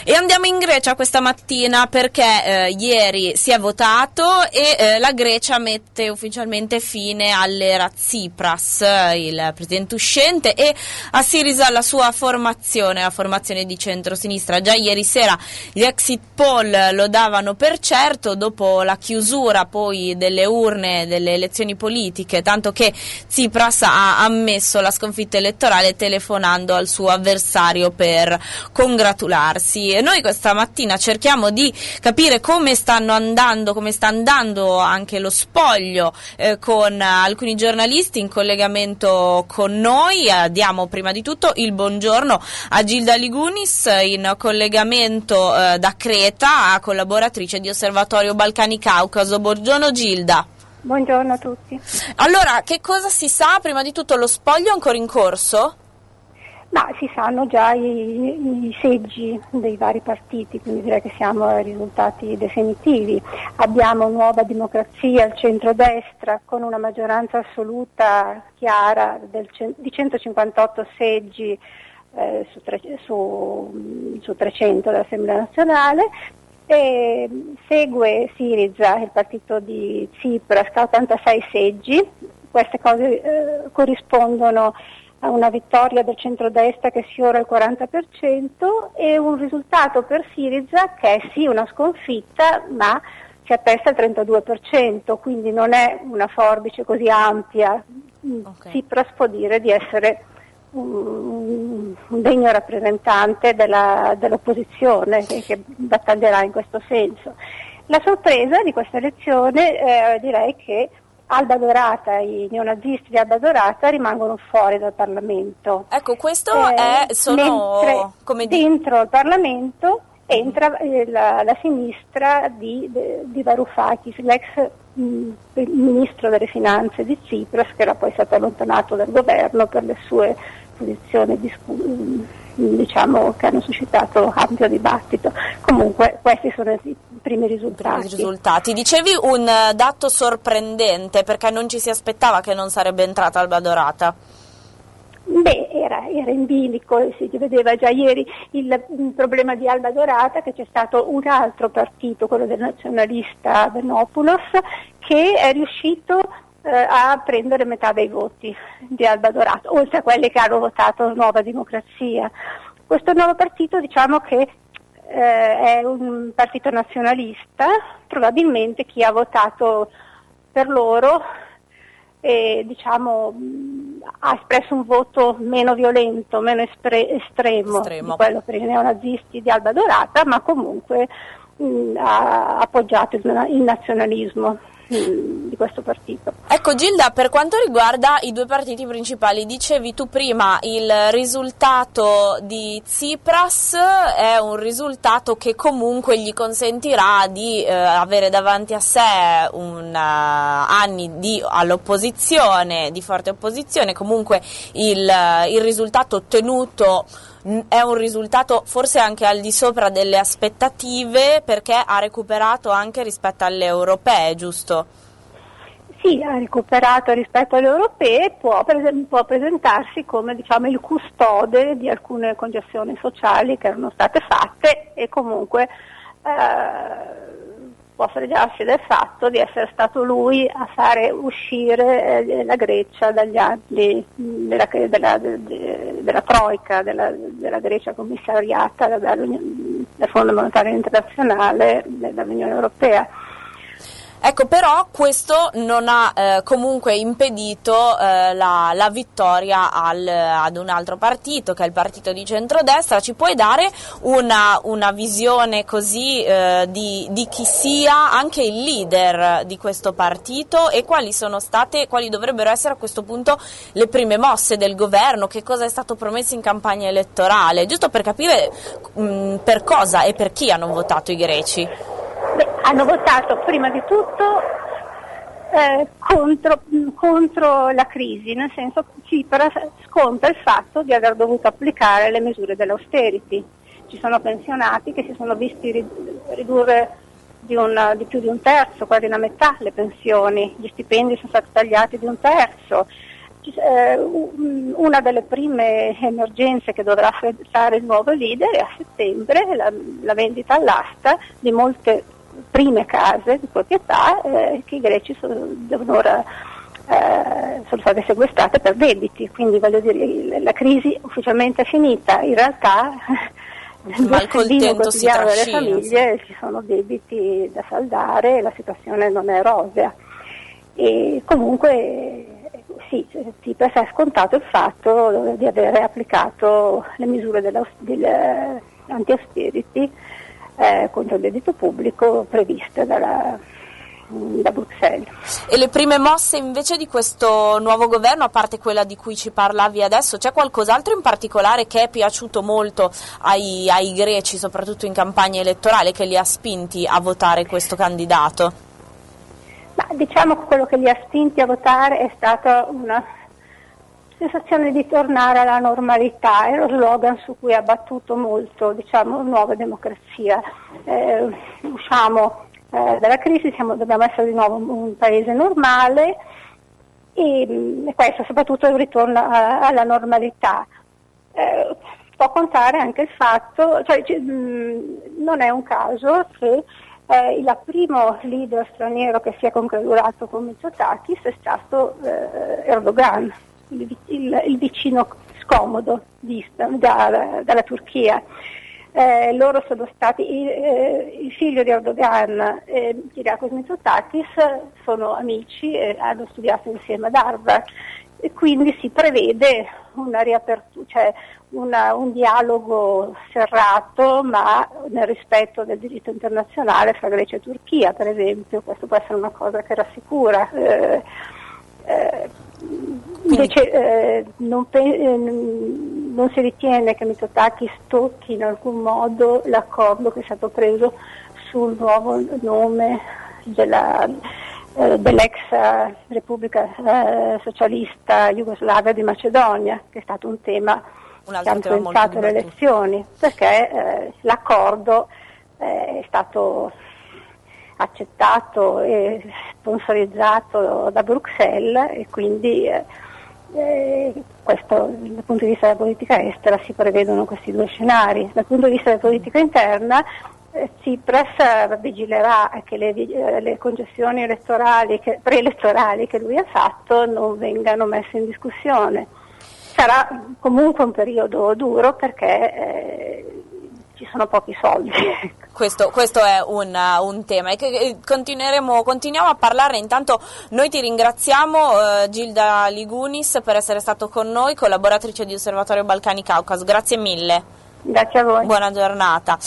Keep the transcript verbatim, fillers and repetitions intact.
E andiamo in Grecia questa mattina perché eh, ieri si è votato e eh, la Grecia mette ufficialmente fine all'era Tsipras, il presidente uscente, e a Syriza la sua formazione, la formazione di centrosinistra. Già ieri sera gli exit poll lo davano per certo, dopo la chiusura poi delle urne delle elezioni politiche, tanto che Tsipras ha ammesso la sconfitta elettorale telefonando al suo avversario per congratularsi. E noi questa mattina cerchiamo di capire come stanno andando, come sta andando anche lo spoglio eh, con alcuni giornalisti in collegamento con noi. Eh, diamo prima di tutto il buongiorno a Gilda Ligunis in collegamento eh, da Creta, collaboratrice di Osservatorio Balcani Caucaso. Buongiorno Gilda. Buongiorno a tutti. Allora, che cosa si sa? Prima di tutto lo spoglio è ancora in corso? Ma si sanno già i, i seggi dei vari partiti, quindi direi che siamo ai risultati definitivi. Abbiamo Nuova Democrazia, il centrodestra, con una maggioranza assoluta chiara del, di centocinquantotto seggi eh, su, tre, su, su trecento dell'Assemblea nazionale. E segue Syriza, il partito di Tsipras, che ha ottantasei seggi. Queste cose eh, corrispondono a una vittoria del centrodestra che sfiora il quaranta per cento e un risultato per Syriza che è sì una sconfitta, ma si attesta al trentadue per cento, quindi non è una forbice così ampia. Okay. Tsipras può dire di essere un, un degno rappresentante della, dell'opposizione che, che battaglierà in questo senso. La sorpresa di questa elezione eh, direi che Alba Dorata, i neonazisti di Alba Dorata rimangono fuori dal Parlamento. Ecco, questo eh, è sono come dentro il Parlamento entra eh, la, la sinistra di, di Varoufakis, l'ex mh, ministro delle finanze di Tsipras, che era poi stato allontanato dal governo per le sue posizioni discu- diciamo che hanno suscitato ampio dibattito. Comunque questi sono i primi risultati. Primi risultati. Dicevi un dato sorprendente, perché non ci si aspettava che non sarebbe entrata Alba Dorata. Beh, era, era in bilico, si vedeva già ieri il, il problema di Alba Dorata, che c'è stato un altro partito, quello del nazionalista Venopoulos, che è riuscito eh, a prendere metà dei voti di Alba Dorata, oltre a quelli che hanno votato Nuova Democrazia. Questo nuovo partito, diciamo che eh, è un partito nazionalista, probabilmente chi ha votato per loro e diciamo ha espresso un voto meno violento, meno espre- estremo, estremo di quello per i neonazisti di Alba Dorata, ma comunque mh, ha appoggiato il, il nazionalismo di questo partito. Ecco Gilda, per quanto riguarda i due partiti principali, dicevi tu prima il risultato di Tsipras è un risultato che comunque gli consentirà di eh, avere davanti a sé un, uh, anni di, all'opposizione, di forte opposizione. Comunque il, il risultato ottenuto è un risultato forse anche al di sopra delle aspettative, perché ha recuperato anche rispetto alle europee, giusto? Sì, ha recuperato rispetto alle europee e può, può presentarsi come diciamo il custode di alcune concessioni sociali che erano state fatte e comunque eh, può fregiarsi del fatto di essere stato lui a fare uscire eh, la Grecia dagli anni della, della, della, della Troika, della, della Grecia commissariata dal Fondo Monetario Internazionale, dall'Unione Europea. Ecco, però questo non ha eh, comunque impedito eh, la, la vittoria al, ad un altro partito, che è il partito di centrodestra. Ci puoi dare una, una visione così eh, di, di chi sia anche il leader di questo partito e quali sono state, quali dovrebbero essere a questo punto le prime mosse del governo, che cosa è stato promesso in campagna elettorale, giusto per capire mh, per cosa e per chi hanno votato i greci? Beh, hanno votato prima di tutto eh, contro, contro la crisi, nel senso che Tsipras sconta il fatto di aver dovuto applicare le misure dell'austerity. Ci sono pensionati che si sono visti ridurre di, un, di più di un terzo, quasi una metà le pensioni, gli stipendi sono stati tagliati di un terzo. Ci eh, una delle prime emergenze che dovrà affrontare il nuovo leader è a settembre la, la vendita all'asta di molte prime case di proprietà eh, che i greci sono, devono ora, eh, sono state sequestrate per debiti, quindi voglio dire la crisi ufficialmente è finita, in realtà ma il contento si delle trascina, famiglie ci sono debiti da saldare e la situazione non è rosea. E comunque sì, Tsipras ha scontato il fatto di avere applicato le misure dell'anti-austerity eh, contro il debito pubblico previste dalla, da Bruxelles. E le prime mosse invece di questo nuovo governo, a parte quella di cui ci parlavi adesso, c'è qualcos'altro in particolare che è piaciuto molto ai, ai greci, soprattutto in campagna elettorale, che li ha spinti a votare questo candidato? Ma diciamo che quello che li ha spinti a votare è stata una sensazione di tornare alla normalità, è lo slogan su cui ha battuto molto, diciamo, nuova democrazia. Eh, usciamo eh, dalla crisi, siamo, dobbiamo essere di nuovo un paese normale e, e questo soprattutto è un ritorno a, alla normalità. Eh, può contare anche il fatto, cioè mh, non è un caso che Eh, il primo leader straniero che si è congratulato con Mitsotakis è stato eh, Erdogan, il, il, il vicino scomodo di, da, dalla Turchia. Eh, loro sono stati, il, eh, il figlio di Erdogan e Kyriakos Mitsotakis sono amici e hanno studiato insieme ad Harvard e quindi si prevede una riapertura, cioè una, un dialogo serrato ma nel rispetto del diritto internazionale fra Grecia e Turchia, per esempio. Questo può essere una cosa che rassicura. Eh, eh, invece eh, non, pe- eh, non si ritiene che Mitsotakis tocchi in alcun modo l'accordo che è stato preso sul nuovo nome della dell'ex uh, Repubblica uh, Socialista Jugoslava di Macedonia, che è stato un tema un che ha influenzato le elezioni, perché eh, l'accordo eh, è stato accettato e sponsorizzato da Bruxelles e quindi eh, eh, questo, dal punto di vista della politica estera si prevedono questi due scenari. Dal punto di vista della politica interna Tsipras vigilerà che le, le concessioni elettorali che, preelettorali che lui ha fatto non vengano messe in discussione. Sarà comunque un periodo duro perché eh, ci sono pochi soldi. Questo, questo è un, un tema e che continueremo, continuiamo a parlarne. Intanto noi ti ringraziamo eh, Gilda Ligunis per essere stato con noi, collaboratrice di Osservatorio Balcani Caucaso. Grazie mille. Grazie a voi. Buona giornata.